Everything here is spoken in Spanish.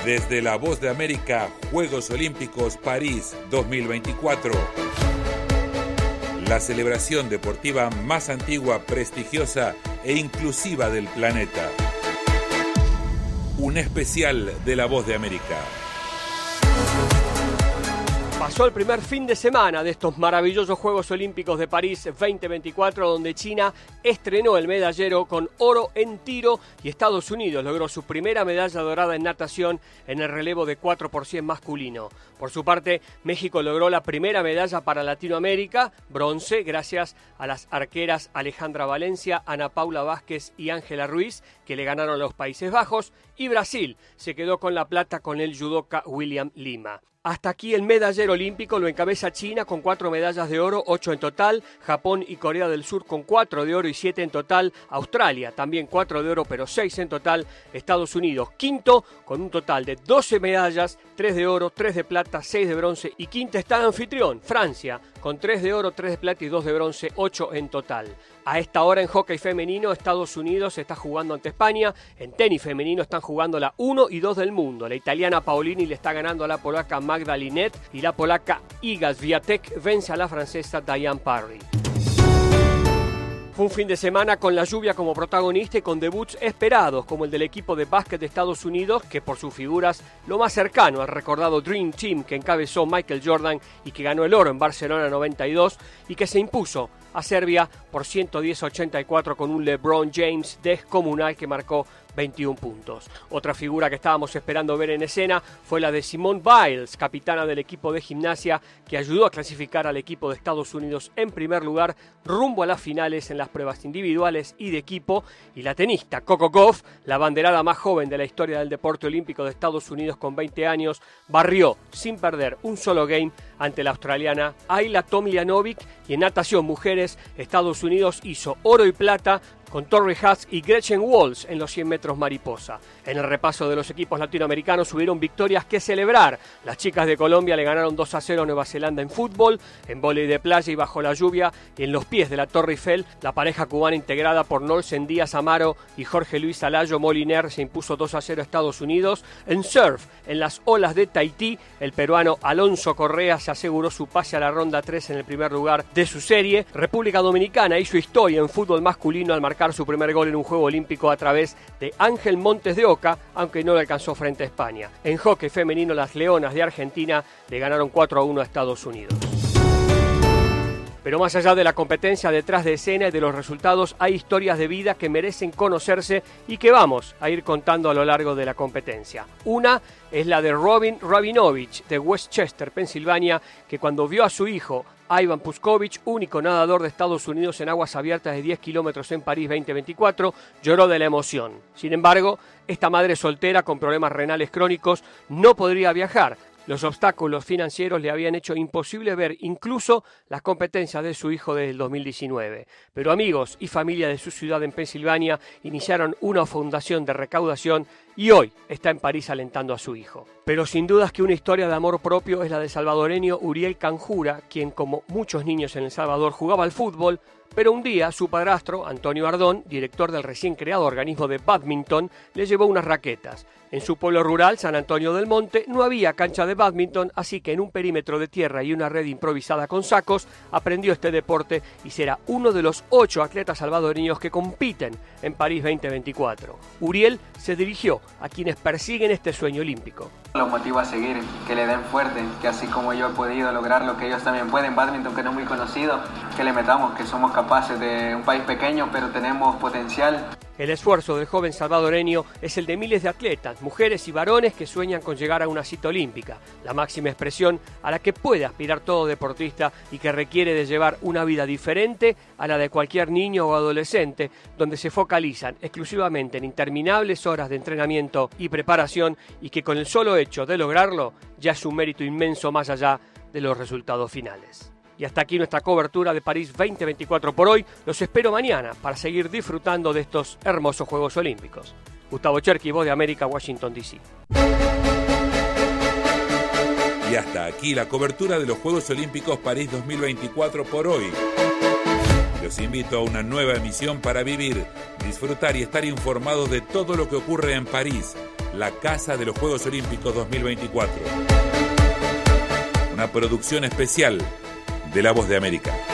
Desde La Voz de América, Juegos Olímpicos París 2024. La celebración deportiva más antigua, prestigiosa e inclusiva del planeta. Un especial de La Voz de América. Pasó el primer fin de semana de estos maravillosos Juegos Olímpicos de París 2024, donde China estrenó el medallero con oro en tiro y Estados Unidos logró su primera medalla dorada en natación en el relevo de 4x100 masculino. Por su parte, México logró la primera medalla para Latinoamérica, bronce, gracias a las arqueras Alejandra Valencia, Ana Paula Vázquez y Ángela Ruiz, que le ganaron a los Países Bajos, y Brasil se quedó con la plata con el judoka William Lima. Hasta aquí el medallero olímpico lo encabeza China con 4 medallas de oro, 8 en total, Japón y Corea del Sur con 4 de oro y 7 en total, Australia también 4 de oro pero 6 en total, Estados Unidos quinto con un total de 12 medallas, 3 de oro, 3 de plata, 6 de bronce y quinta está el anfitrión, Francia, con 3 de oro, 3 de plata y 2 de bronce, 8 en total. A esta hora en hockey femenino, Estados Unidos está jugando ante España. En tenis femenino están jugando la 1 y 2 del mundo. La italiana Paolini le está ganando a la polaca Magda Linette y la polaca Iga Swiatek vence a la francesa Diane Parry. Fue un fin de semana con la lluvia como protagonista y con debuts esperados, como el del equipo de básquet de Estados Unidos, que por sus figuras lo más cercano al recordado Dream Team que encabezó Michael Jordan y que ganó el oro en Barcelona 92 y que se impuso a Serbia por 110-84 con un LeBron James descomunal que marcó 21 puntos. Otra figura que estábamos esperando ver en escena fue la de Simone Biles, capitana del equipo de gimnasia que ayudó a clasificar al equipo de Estados Unidos en primer lugar rumbo a las finales en las pruebas individuales y de equipo, y la tenista Coco Gauff, la abanderada más joven de la historia del deporte olímpico de Estados Unidos con 20 años, barrió sin perder un solo game ante la australiana Ayla Tomljanovic, y en natación mujeres Estados Unidos hizo oro y plata con Tori Haas y Gretchen Walls en los 100 metros mariposa. En el repaso de los equipos latinoamericanos hubieron victorias que celebrar. Las chicas de Colombia le ganaron 2-0 a Nueva Zelanda en fútbol, en vóley de playa y bajo la lluvia, y en los pies de la Torre Eiffel, la pareja cubana integrada por Nolsen Díaz Amaro y Jorge Luis Alayo Moliner se impuso 2-0 a Estados Unidos. En surf, en las olas de Tahití, el peruano Alonso Correa se aseguró su pase a la ronda 3 en el primer lugar de su serie. República Dominicana hizo historia en fútbol masculino al marcar su primer gol en un juego olímpico a través de Ángel Montes de Oca, aunque no le alcanzó frente a España. En hockey femenino, las Leonas de Argentina le ganaron 4-1 a Estados Unidos. Pero más allá de la competencia detrás de escena y de los resultados, hay historias de vida que merecen conocerse y que vamos a ir contando a lo largo de la competencia. Una es la de Robin Rabinovich de Westchester, Pensilvania, que cuando vio a su hijo Ivan Puskovich, único nadador de Estados Unidos en aguas abiertas de 10 kilómetros en París 2024, lloró de la emoción. Sin embargo, esta madre soltera con problemas renales crónicos no podría viajar. Los obstáculos financieros le habían hecho imposible ver incluso las competencias de su hijo desde el 2019. Pero amigos y familia de su ciudad en Pensilvania iniciaron una fundación de recaudación y hoy está en París alentando a su hijo. Pero sin dudas que una historia de amor propio es la del salvadoreño Uriel Canjura, quien como muchos niños en El Salvador jugaba al fútbol, pero un día su padrastro, Antonio Ardón, director del recién creado organismo de bádminton, le llevó unas raquetas. En su pueblo rural, San Antonio del Monte, no había cancha de bádminton, así que en un perímetro de tierra y una red improvisada con sacos, aprendió este deporte y será uno de los 8 atletas salvadoreños que compiten en París 2024. Uriel se dirigió a quienes persiguen este sueño olímpico. Los motivo a seguir, que le den fuerte, que así como yo he podido lograr lo que ellos también pueden, bádminton que no es muy conocido, que le metamos, que somos capaces de un país pequeño, pero tenemos potencial. El esfuerzo del joven salvadoreño es el de miles de atletas, mujeres y varones que sueñan con llegar a una cita olímpica, la máxima expresión a la que puede aspirar todo deportista y que requiere de llevar una vida diferente a la de cualquier niño o adolescente, donde se focalizan exclusivamente en interminables horas de entrenamiento y preparación y que con el solo hecho de lograrlo ya es un mérito inmenso más allá de los resultados finales. Y hasta aquí nuestra cobertura de París 2024 por hoy. Los espero mañana para seguir disfrutando de estos hermosos Juegos Olímpicos. Gustavo Cherky, Voz de América, Washington, D.C. Y hasta aquí la cobertura de los Juegos Olímpicos París 2024 por hoy. Los invito a una nueva emisión para vivir, disfrutar y estar informados de todo lo que ocurre en París, la casa de los Juegos Olímpicos 2024. Una producción especial de La Voz de América.